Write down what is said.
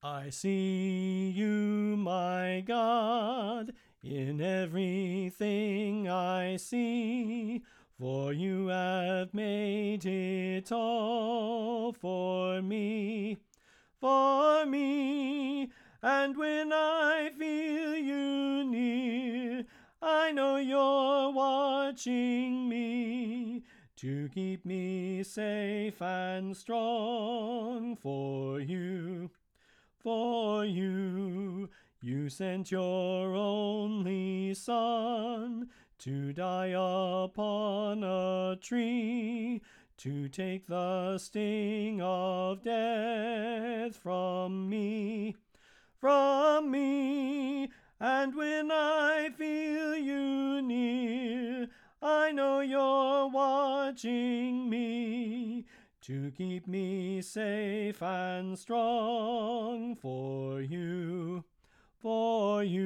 I see you, my God, in everything I see, for you have made it all for me, for me. And when I feel you near, I know you're watching me to keep me safe and strong for you. For you, you sent your only Son to die upon a tree, to take the sting of death from me, from me. And when I feel you near, I know you're watching me to keep me safe and strong for you, for you.